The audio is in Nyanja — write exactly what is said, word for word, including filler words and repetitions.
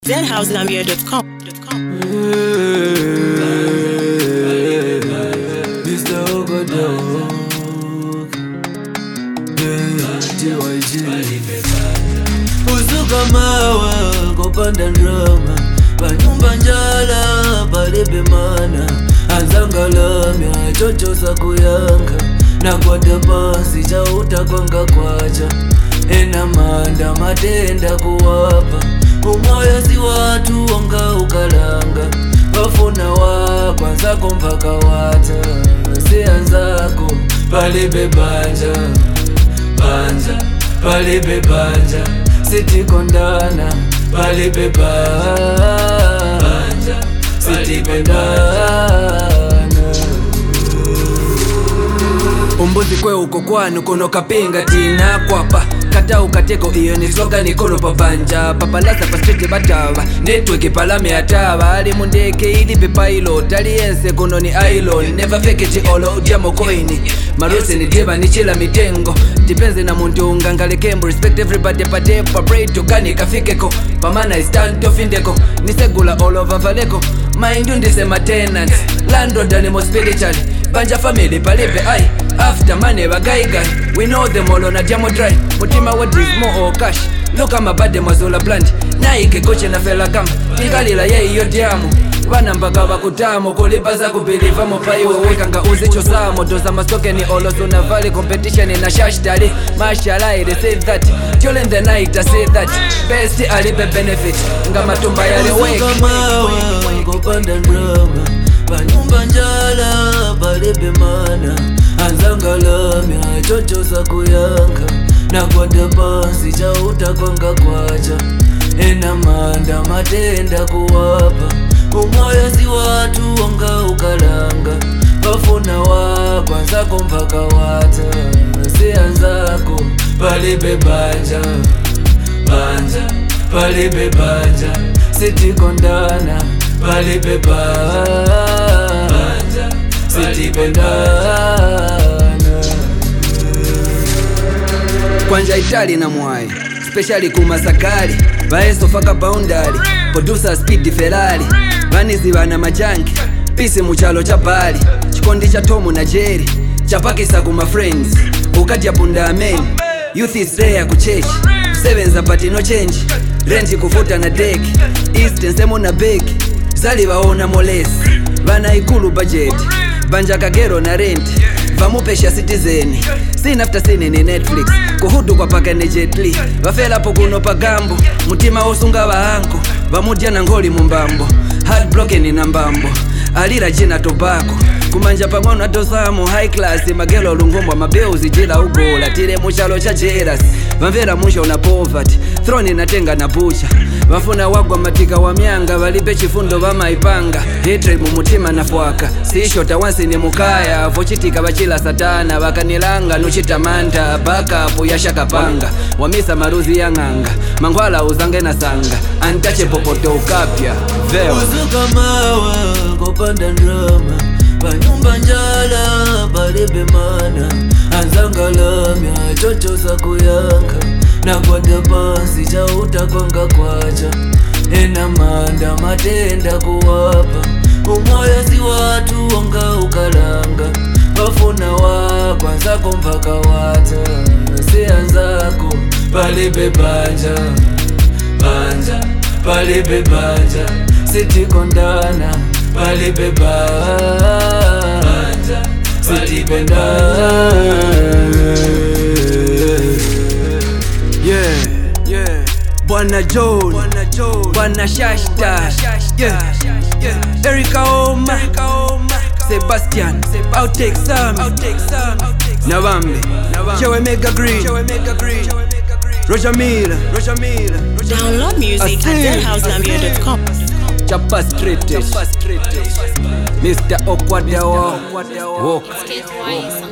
Z house gambia dot com. Mister Ogodog, T Y G. Uzuka mawa kopanda drama, banyumba njala balebe mana, anzangalamya chocho sakuyanga, na kwata pasi chauta kwanga kwacha, ena manda matenda kuwapa, umoya si watu wanga ukalanga, wafuna wa kwanza mpaka wata, sianzako balebe banja, banja, balebe banja, siti kondana, balebe banja, siti pendana. Umbuzi kwe uko kwanu kono kapinga tina kwapa, kata ukateko iyo ni slogan ikono papanja, papalaza pa street batava, network palame atava, ali mundeke ili pe pilot, aliyense kono ni island, never fake it olo ujamo koini, marusi ni diva ni chila mitengo, dipenzi na muntu ungangale kembo, respect everybody pa depa, pray to kani kafikeko, pamana is stand to findeko, nisegula all over valeko, mind undise maintenance, landlord animo spiritual, banja family palebe ai, after money bagaiga, we know them all on a jamo dry, mutima what is more or cash, look at my bad mazola blunt, naike koche na fela kama, nikalila ye iyo diamu, wana mpaka wakutamo, kulipa za kupiliva mopai weweka nga uzicho samo, doza mastoke ni oloso na valley, competition na shashtali, mashallah they say that, during the night I say that, best alipe benefit, nga matumba yale wake. Uzuka mawa, kopanda drama, banyumba njala, balebe mana, anzangalamya chocho sakuyanga, na kwata pasi chauta kwanga kwacha, ena manda matenda kuwapa, umoya si watu wanga ukalanga, wafuna wa kwanza mpaka wata, sianzako balebe banja, banja, balebe banja, siti kondana, balebe banja, siti pendana. Kwanja itali na mwai, specially kumasakali, vaeso faka boundary, producer speed Ferrari, vanizi vana majanki, pisi muchalo cha bali, chikondi cha Tomu na Jerry, chapakisa kuma friends, ukadya punda amen, youth is rare kuchechi, sevens apati no change, renti kufuta na deki, east nsemo na beki, zali vaona molesi, vana ikulu budget, banja kagero na renti, vamupesha citizen, scene after scene ni Netflix, kuhudu kwa paka ni Jet Li, vafela po kuno pagambo, mutima osunga vahanko, vamudya na ngoli mumbambo, heartbroken na mbambo, alira jina tobako, kumanja pangona dosamo, high class, magelo lungombwa mabeo zijila ugola, tire muchalo cha jeras, vamvera musha una poverty, throne natenga na bucha, vafuna wagwa matika wa mianga, valipe chifundo vamaipanga, hatred mumutima na fwaka, sishota wansi ni mukaya, vochitika vachila satana, vakanilanga nuchita manta, backup yashaka panga, wamisa maruzi ya nganga, mangwala uzange na sanga, antache popote ukapya, veo. Uzuka mawa, kopanda drama, banyumba njala, balebe mana, anzangalamya chocho sakuyanga, na kwata pasi chauta kwanga kwacha, ena manda matenda kuwapa, umoya si watu wanga ukalanga, wafuna wa kwanza mpaka wata, sianzako balebe banja, banja, balebe banja, siti kondana, balebe banja, siti pendana. Yeah, yeah. Bwana John, Bwana Shashta, yeah, yeah. Erika Oma, Sebastian, I'll take some, Navambe, Joey Mega Green, Roger Miller, Download music at Z house gambia dot com. Chapa Street, Mister Okwadao, walk.